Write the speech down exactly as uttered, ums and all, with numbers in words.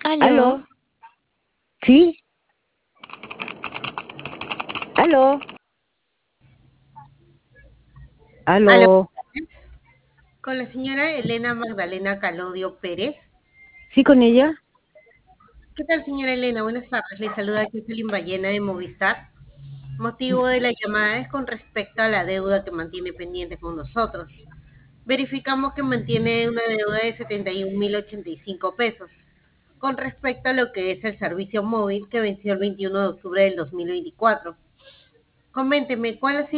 ¿Aló? ¿Aló? ¿Sí? ¿Aló? Aló, ¿Aló? con la señora Elena Magdalena Calodio Pérez. ¿Sí con ella? ¿Qué tal, señora Elena? Buenas tardes. Le saluda Jocelyn Ballena de Movistar. Motivo de la llamada es con respecto a la deuda que mantiene pendiente con nosotros. Verificamos que mantiene una deuda de setenta y un mil ochenta y cinco pesos con respecto a lo que es el servicio móvil que venció el veintiuno de octubre del dos mil veinticuatro. Coménteme, ¿cuál ha sido